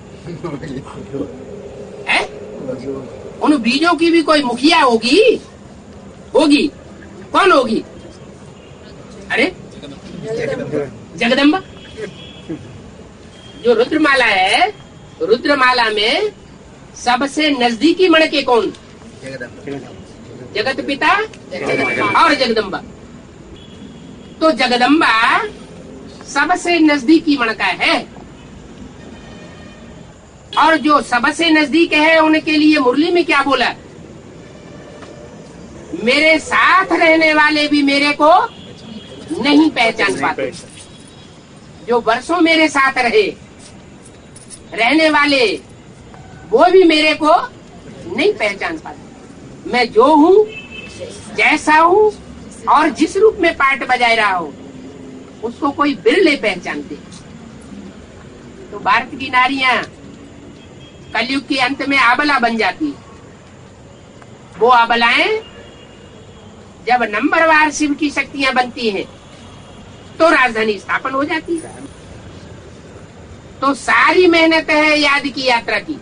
है? उन बीजों की भी कोई मुखिया होगी? होगी। कौन होगी? अरे जगदम्बा। जो रुद्रमाला है, रुद्रमाला में सबसे नजदीकी मणके कौन? जगत पिता और जगदम्बा। तो जगदम्बा सबसे नजदीकी मणका है, और जो सबसे नजदीक है उनके लिए मुरली में क्या बोला? मेरे साथ रहने वाले भी मेरे को नहीं पहचान पाते। जो वर्षों मेरे साथ रहने वाले वो भी मेरे को नहीं पहचान पाते। मैं जो हूँ, जैसा हूँ और जिस रूप में पार्ट बजा रहा हूँ उसको कोई बिरले पहचानते। तो भारत की नारियां कलयुग के अंत में आबला बन जाती। वो आबलाएं जब नंबरवार शिव की शक्तियां बनती हैं तो राजधानी स्थापन हो जाती है। तो सारी मेहनत है याद की यात्रा की।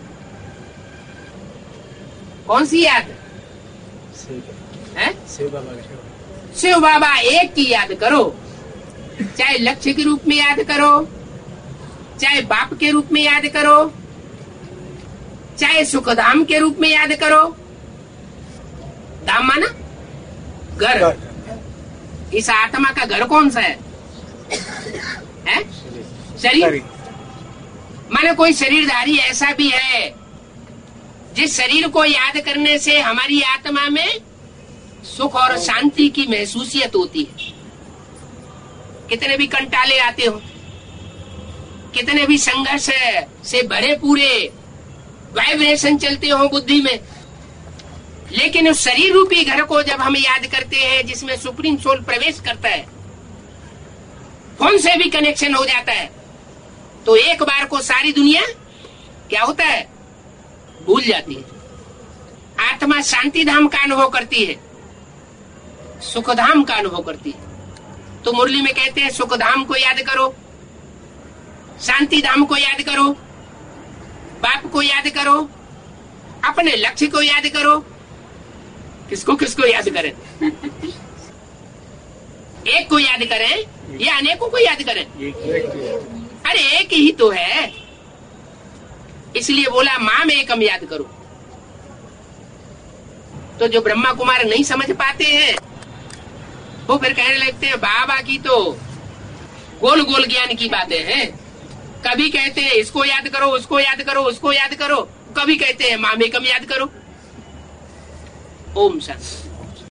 कौन सी याद है? शिव बाबा एक की याद करो, चाहे लक्ष्य के रूप में याद करो, चाहे बाप के रूप में याद करो, चाहे सुखधाम के रूप में याद करो। धाम माना घर। इस आत्मा का घर कौन सा है? शरीर। माने कोई शरीरधारी ऐसा भी है जिस शरीर को याद करने से हमारी आत्मा में सुख और शांति की महसूसियत होती है। कितने भी कंटाले आते हो, कितने भी संघर्ष से भरे पूरे वाइब्रेशन चलते हो बुद्धि में, लेकिन उस शरीर रूपी घर को जब हम याद करते हैं जिसमें सुप्रीम सोल प्रवेश करता है, फोन से भी कनेक्शन हो जाता है, तो एक बार को सारी दुनिया क्या होता है? भूल जाती है। आत्मा शांति धाम का अनुभव करती है, सुख धाम का अनुभव करती है। तो मुरली में कहते हैं सुख धाम को याद करो, शांति धाम को याद करो, बाप को याद करो, अपने लक्ष्य को याद करो। किसको किसको याद करें? एक को याद करें या अनेकों को याद करें? अरे एक ही तो है, इसलिए बोला माम एकम याद करो। तो जो ब्रह्मा कुमार नहीं समझ पाते हैं वो फिर कहने लगते हैं बाबा की तो गोल गोल ज्ञान की बातें हैं। कभी कहते हैं इसको याद करो, उसको याद करो, उसको याद करो, कभी कहते हैं माम एकम याद करो। ओम शांति।